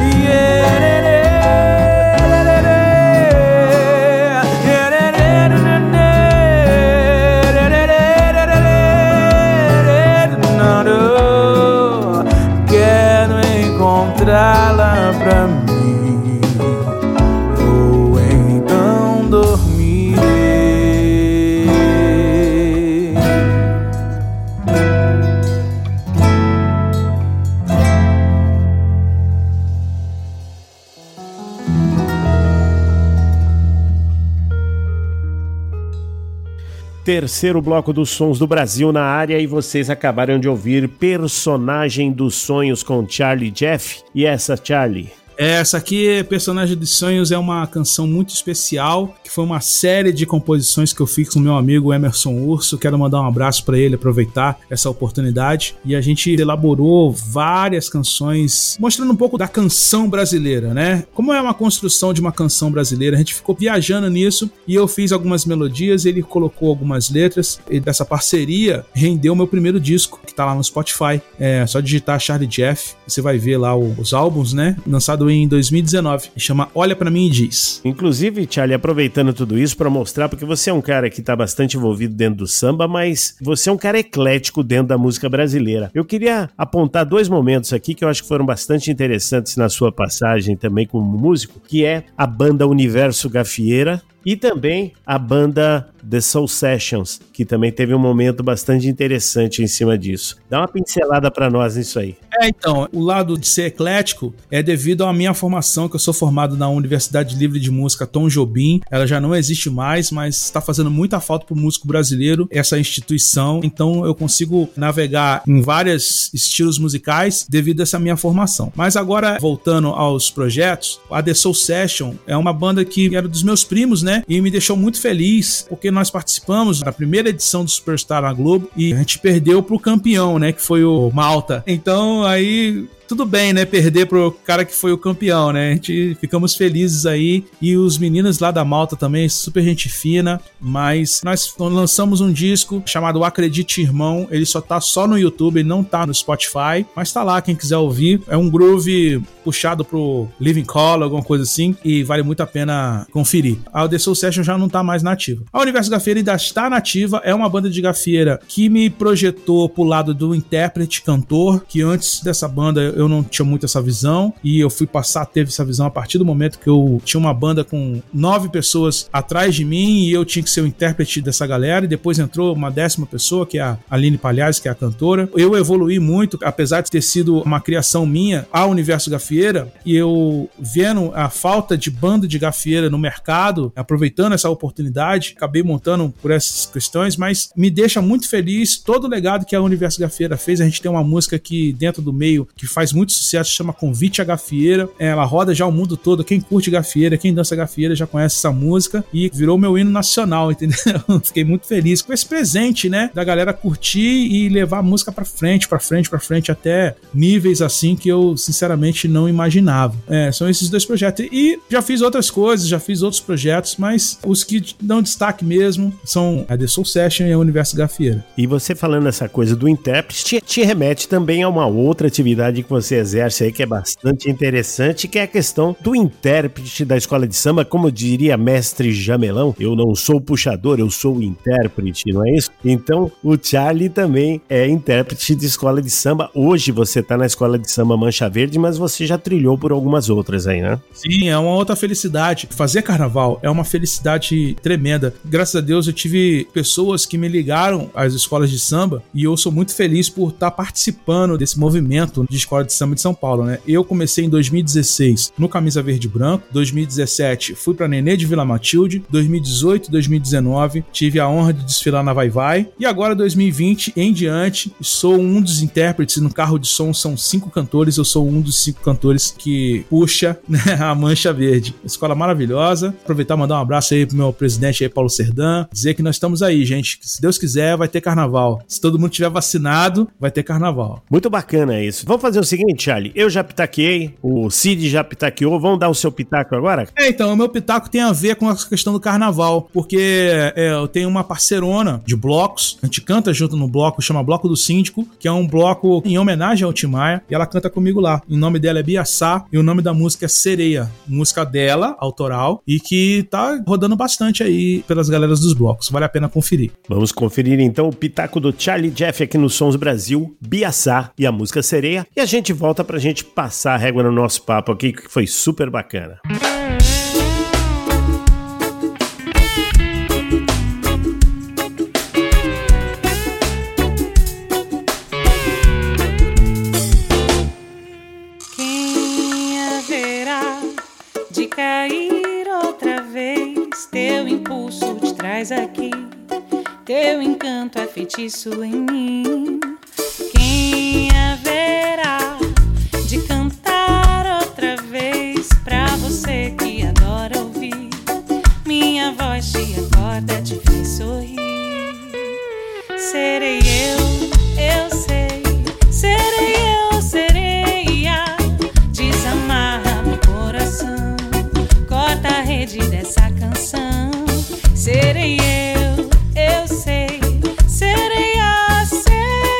Quero encontrá-la pra mim, ou então dormirei. Terceiro bloco dos Sons do Brasil na área, e vocês acabaram de ouvir Personagem dos Sonhos com Charlie Jeff. E essa, Charlie? Essa aqui, Personagem dos Sonhos, é uma canção muito especial, que foi uma série de composições que eu fiz com meu amigo Emerson Urso. Quero mandar um abraço para ele, aproveitar essa oportunidade. E a gente elaborou várias canções, mostrando um pouco da canção brasileira, né? Como é uma construção de uma canção brasileira, a gente ficou viajando nisso, e eu fiz algumas melodias, ele colocou algumas letras, e dessa parceria rendeu meu primeiro disco, que tá lá no Spotify. É só digitar Charlie Jeff, você vai ver lá os álbuns, né? Lançado em 2019, chama Olha Pra Mim e Diz. Inclusive, Charlie, aproveitando tudo isso para mostrar, porque você é um cara que tá bastante envolvido dentro do samba, mas você é um cara eclético dentro da música brasileira. Eu queria apontar dois momentos aqui que eu acho que foram bastante interessantes na sua passagem também como músico, que é a banda Universo Gafieira e também a banda The Soul Sessions, que também teve um momento bastante interessante em cima disso. Dá uma pincelada para nós nisso aí. Então, o lado de ser eclético é devido à minha formação, que eu sou formado na Universidade Livre de Música Tom Jobim. Ela já não existe mais, mas está fazendo muita falta pro músico brasileiro, essa instituição. Então eu consigo navegar em vários estilos musicais devido a essa minha formação. Mas agora, voltando aos projetos, a The Soul Session é uma banda que era dos meus primos, né? E me deixou muito feliz, porque nós participamos da primeira edição do Superstar na Globo e a gente perdeu pro campeão, né? Que foi o Malta. Então aí tudo bem, né? Perder pro cara que foi o campeão, né? A gente ficamos felizes aí. E os meninos lá da Malta também, super gente fina. Mas nós lançamos um disco chamado Acredite Irmão. Ele só tá só no YouTube, ele não tá no Spotify. Mas tá lá, quem quiser ouvir. É um groove puxado pro Living Colour, alguma coisa assim. E vale muito a pena conferir. A The Soul Session já não tá mais nativa. A Universo Gafieira ainda está nativa. É uma banda de gafieira que me projetou pro lado do intérprete, cantor. Que antes dessa banda eu não tinha muito essa visão, e eu fui passar a ter essa visão a partir do momento que eu tinha uma banda com 9 pessoas atrás de mim, e eu tinha que ser o intérprete dessa galera, e depois entrou uma 10ª pessoa, que é a Aline Palhares, que é a cantora. Eu evoluí muito, apesar de ter sido uma criação minha, a Universo Gafieira, e eu vendo a falta de banda de gafieira no mercado, aproveitando essa oportunidade, acabei montando por essas questões, mas me deixa muito feliz todo o legado que a Universo Gafieira fez. A gente tem uma música aqui dentro do meio que faz faz muito sucesso, chama Convite à Gafieira. Ela roda já o mundo todo. Quem curte gafieira, quem dança gafieira já conhece essa música e virou meu hino nacional, entendeu? Fiquei muito feliz com esse presente, né? Da galera curtir e levar a música pra frente, até níveis assim que eu, sinceramente, não imaginava. São esses dois projetos. E já fiz outras coisas, já fiz outros projetos, mas os que dão destaque mesmo são a The Soul Session e a Universo Gafieira. E você falando essa coisa do intérprete, te remete também a uma outra atividade que você exerce aí, que é bastante interessante, que é a questão do intérprete da escola de samba. Como diria mestre Jamelão, eu não sou puxador, eu sou intérprete, não é isso? Então, o Charlie também é intérprete de escola de samba. Hoje você tá na escola de samba Mancha Verde, mas você já trilhou por algumas outras aí, né? Sim, é uma outra felicidade. Fazer carnaval é uma felicidade tremenda. Graças a Deus eu tive pessoas que me ligaram às escolas de samba e eu sou muito feliz por estar participando desse movimento de escola de samba de São Paulo, né? Eu comecei em 2016 no Camisa Verde e Branco, 2017 fui pra Nenê de Vila Matilde, 2018 e 2019 tive a honra de desfilar na Vai Vai e agora 2020 em diante sou um dos intérpretes. No carro de som são 5 cantores, eu sou um dos 5 cantores que puxa, né, a Mancha Verde. Escola maravilhosa. Aproveitar e mandar um abraço aí pro meu presidente aí, Paulo Serdã, dizer que nós estamos aí, gente, que se Deus quiser vai ter carnaval. Se todo mundo tiver vacinado, vai ter carnaval. Muito bacana isso. Vamos fazer o seguinte, Charlie, eu já pitaqueei, o Cid já pitaqueou, vamos dar o seu pitaco agora? Então, o meu pitaco tem a ver com a questão do carnaval, porque eu tenho uma parceirona de blocos, a gente canta junto no bloco, chama Bloco do Síndico, que é um bloco em homenagem ao Tim Maia, e ela canta comigo lá. O nome dela é Biaçá, e o nome da música é Sereia, música dela, autoral, e que tá rodando bastante aí pelas galeras dos blocos, vale a pena conferir. Vamos conferir então o pitaco do Charlie Jeff aqui no Sons Brasil, Biaçá e a música Sereia, e a gente volta pra gente passar a régua no nosso papo aqui, que foi super bacana. Cair outra vez, teu impulso te traz aqui, teu encanto é feitiço em mim. Quem haverá de cantar outra vez pra você que adora ouvir? Minha voz te acorda, te faz sorrir. Serei eu sei, serei eu, sereia, desamarra meu coração, corta a rede dessa canção. Serei eu sei, sereia, sereia.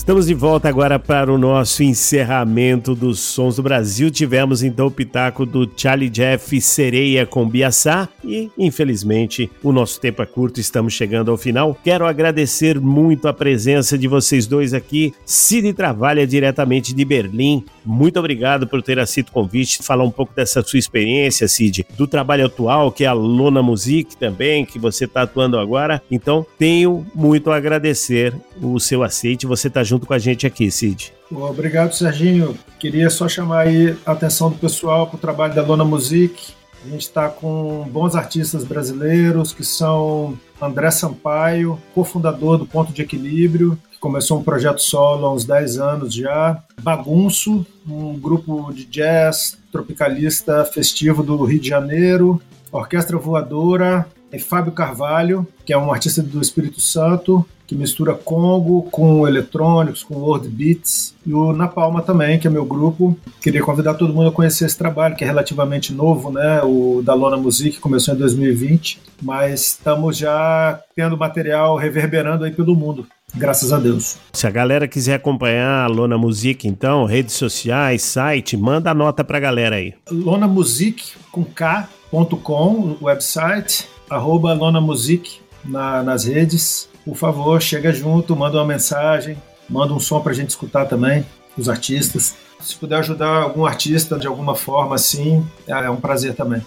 Estamos de volta agora para o nosso encerramento dos Sons do Brasil. Tivemos então o pitaco do Charlie Jeff, Sereia com Biaçá e, infelizmente, o nosso tempo é curto, estamos chegando ao final. Quero agradecer muito a presença de vocês dois aqui. Cid trabalha diretamente de Berlim. Muito obrigado por ter aceito o convite, falar um pouco dessa sua experiência, Cid, do trabalho atual, que é a Lona Music também, que você está atuando agora. Então, tenho muito a agradecer o seu aceite. Você está junto com a gente aqui, Cid. Obrigado, Serginho. Queria só chamar aí a atenção do pessoal para o trabalho da Lona Music. A gente está com bons artistas brasileiros, que são André Sampaio, cofundador do Ponto de Equilíbrio, que começou um projeto solo há uns 10 anos já. Bagunço, um grupo de jazz tropicalista festivo do Rio de Janeiro. Orquestra Voadora, e Fábio Carvalho, que é um artista do Espírito Santo, que mistura Congo com eletrônicos, com world beats, e o Na Palma também, que é meu grupo. Queria convidar todo mundo a conhecer esse trabalho, que é relativamente novo, né? O da Lona Music começou em 2020, mas estamos já tendo material reverberando aí pelo mundo, graças a Deus. Se a galera quiser acompanhar a Lona Music, então, redes sociais, site, manda a nota pra galera aí. lonamusic.com, o website, @lonamusic nas redes. Por favor, chega junto, manda uma mensagem, manda um som pra gente escutar também, os artistas. Se puder ajudar algum artista de alguma forma, assim, é um prazer também.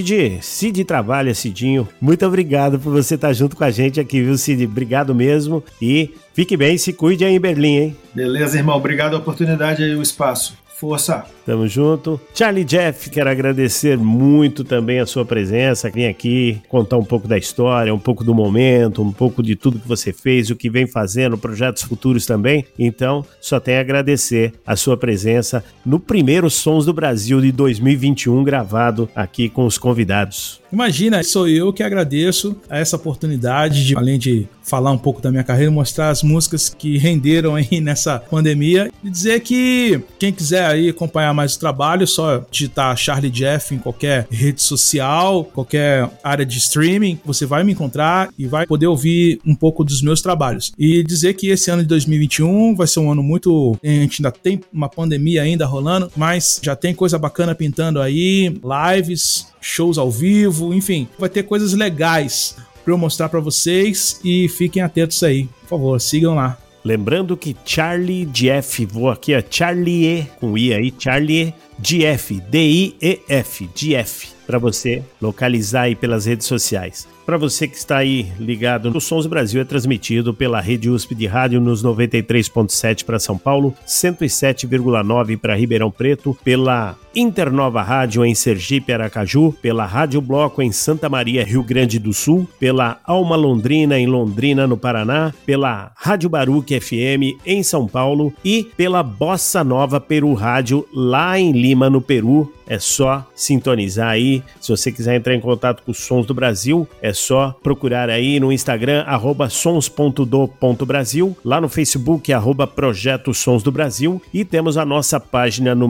Cid trabalha, Cidinho. Muito obrigado por você estar junto com a gente aqui, viu, Cid? Obrigado mesmo. E fique bem, se cuide aí em Berlim, hein? Beleza, irmão. Obrigado a oportunidade e o espaço. Força! Tamo junto. Charlie Jeff, quero agradecer muito também a sua presença. Vim aqui contar um pouco da história, um pouco do momento, um pouco de tudo que você fez, o que vem fazendo, projetos futuros também. Então, só tenho a agradecer a sua presença no primeiro Sons do Brasil de 2021, gravado aqui com os convidados. Imagina, sou eu que agradeço a essa oportunidade de, além de falar um pouco da minha carreira, mostrar as músicas que renderam aí nessa pandemia e dizer que quem quiser aí acompanhar mais o trabalho, é só digitar Charlie Jeff em qualquer rede social, qualquer área de streaming, você vai me encontrar e vai poder ouvir um pouco dos meus trabalhos. E dizer que esse ano de 2021 vai ser um ano muito... A gente ainda tem uma pandemia ainda rolando, mas já tem coisa bacana pintando aí, lives, shows ao vivo, enfim, vai ter coisas legais para eu mostrar para vocês e fiquem atentos aí. Por favor, sigam lá. Lembrando que Charlie Jeff, vou aqui, ó, Charlie com I aí, Charlie Jeff, D-I-E-F, Jeff, para você localizar aí pelas redes sociais. Para você que está aí ligado, o Sons do Brasil é transmitido pela Rede USP de Rádio nos 93.7 para São Paulo, 107,9 para Ribeirão Preto, pela Internova Rádio em Sergipe, Aracaju, pela Rádio Bloco em Santa Maria, Rio Grande do Sul, pela Alma Londrina em Londrina, no Paraná, pela Rádio Baruque FM em São Paulo e pela Bossa Nova Peru Rádio lá em Lima, no Peru. É só sintonizar aí. Se você quiser entrar em contato com os Sons do Brasil, é só procurar aí no Instagram, @sons.do.brasil, lá no Facebook, @Projeto Sons do Brasil, e temos a nossa página no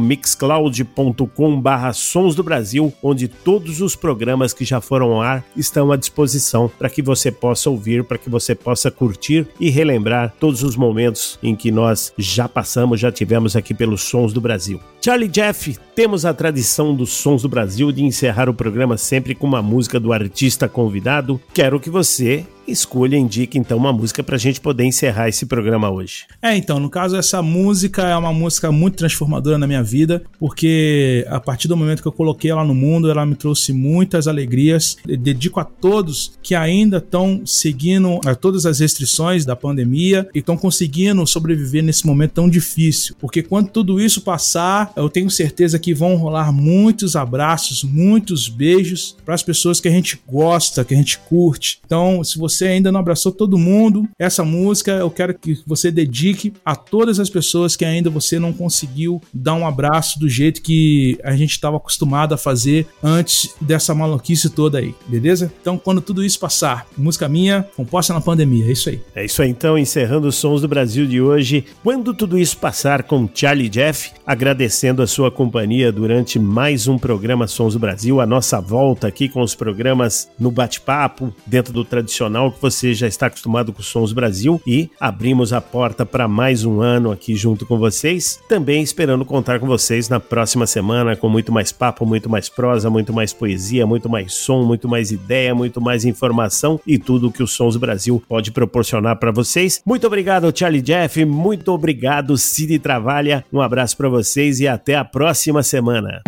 mixcloud.com/Sons do Brasil, onde todos os programas que já foram ao ar estão à disposição para que você possa ouvir, para que você possa curtir e relembrar todos os momentos em que nós já passamos, já tivemos aqui pelos Sons do Brasil. Charlie Jeff, temos a tradição dos Sons do Brasil de encerrar o programa sempre com uma música do artista convidado. Quero que você escolha, indique então uma música pra gente poder encerrar esse programa hoje. Então, no caso, essa música é uma música muito transformadora na minha vida, porque a partir do momento que eu coloquei ela no mundo, ela me trouxe muitas alegrias. Eu dedico a todos que ainda estão seguindo a todas as restrições da pandemia e estão conseguindo sobreviver nesse momento tão difícil, porque quando tudo isso passar, eu tenho certeza que vão rolar muitos abraços, muitos beijos para as pessoas que a gente gosta, que a gente curte. Então, se você ainda não abraçou todo mundo, essa música eu quero que você dedique a todas as pessoas que ainda você não conseguiu dar um abraço do jeito que a gente estava acostumado a fazer antes dessa maluquice toda aí, beleza? Então, quando tudo isso passar, música minha, composta na pandemia, é isso aí. É isso aí, então, encerrando os Sons do Brasil de hoje, quando tudo isso passar, com Charlie Jeff, agradecendo a sua companhia durante mais um programa Sons do Brasil, a nossa volta aqui com os programas no bate-papo, dentro do tradicional bom que você já está acostumado com Sons Brasil e abrimos a porta para mais um ano aqui junto com vocês. Também esperando contar com vocês na próxima semana com muito mais papo, muito mais prosa, muito mais poesia, muito mais som, muito mais ideia, muito mais informação e tudo que o Sons Brasil pode proporcionar para vocês. Muito obrigado, Charlie Jeff. Muito obrigado, Cid Travalha. Um abraço para vocês e até a próxima semana.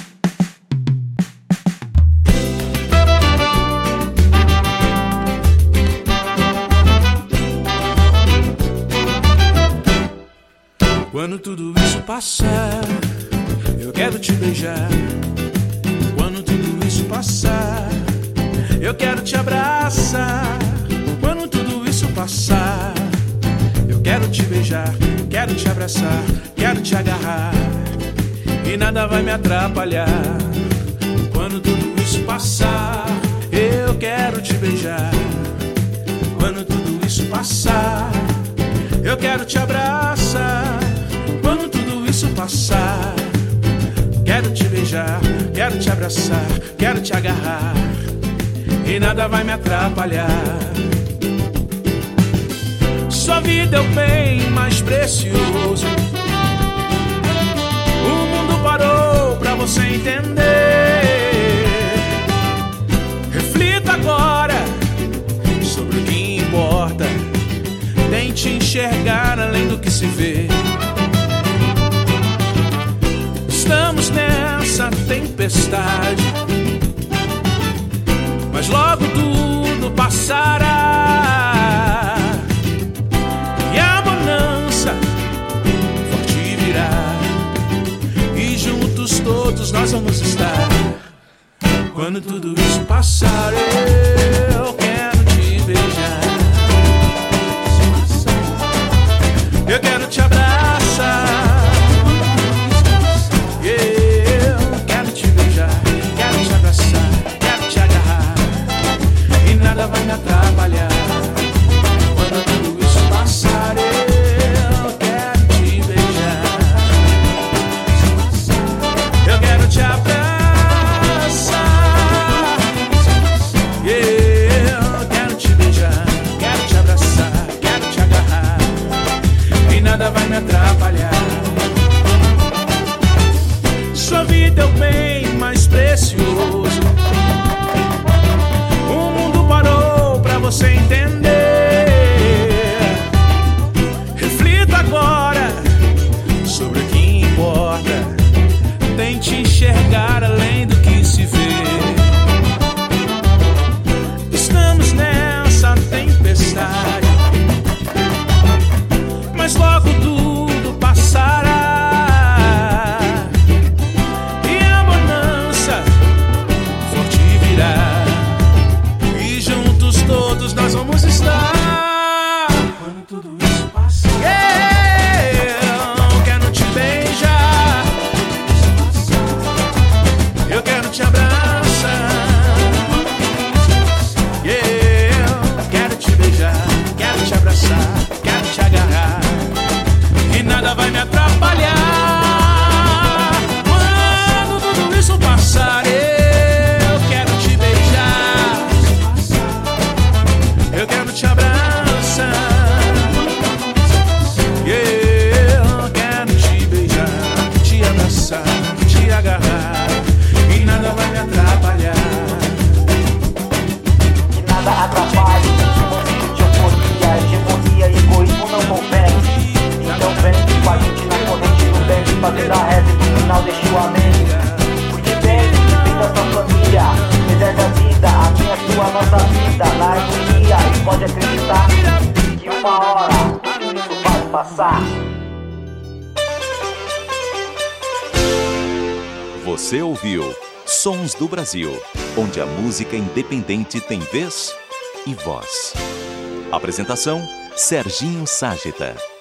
Quando tudo isso passar, eu quero te beijar. Quando tudo isso passar, eu quero te abraçar. Quando tudo isso passar, eu quero te beijar, quero te abraçar, quero te agarrar. E nada vai me atrapalhar. Quando tudo isso passar, eu quero te beijar. Quando tudo isso passar, eu quero te abraçar. Quando tudo isso passar, quero te beijar, quero te abraçar, quero te agarrar. E nada vai me atrapalhar. Sua vida é o bem mais precioso. O mundo parou pra você entender. Reflita agora sobre o que importa. Tente enxergar além do que se vê. Estamos nessa tempestade, mas logo tudo passará. E a bonança forte virá, e juntos todos nós vamos estar. Quando tudo isso passar, eu quero te beijar. Eu quero te abraçar. Eu quero te beijar, quero te abraçar, quero te agarrar. E nada vai me atrapalhar. Quando tudo isso passar, eu quero te beijar. Eu quero te abraçar. Eu quero te beijar, quero te abraçar, quero te agarrar. E nada vai me atrapalhar. Sua vida é o bem mais precioso. O mundo parou pra você entender. Reflita agora sobre o que importa. Tente enxergar além do que se vê. Estamos nessa tempestade, mas logo tudo passará. E a bonança forte virá, e juntos todos nós vamos estar. Quando tudo isso passar, eu quero te beijar. Eu quero te abraçar. Eu quero te beijar, quero te abraçar, quero te agarrar. E nada vai me atrapalhar. Quando tudo isso passar, eu quero te beijar. Eu quero te abraçar. Eu quero te beijar, te abraçar, te agarrar. E nada vai me atrapalhar. Que nada atrapalhe esse momento de euforia. Hegemonia e egoísmo não convém. Então vem com a gente na corrente do bem, fazer a reza e no final deixa o amém. Cuide bem, cuide da sua família, reserve a vida, a minha, sua, nossa vida, na harmonia. E pode acreditar que uma hora tudo isso vai passar. Você ouviu Sons do Brasil, onde a música independente tem vez e voz. Apresentação: Serginho Ságeta.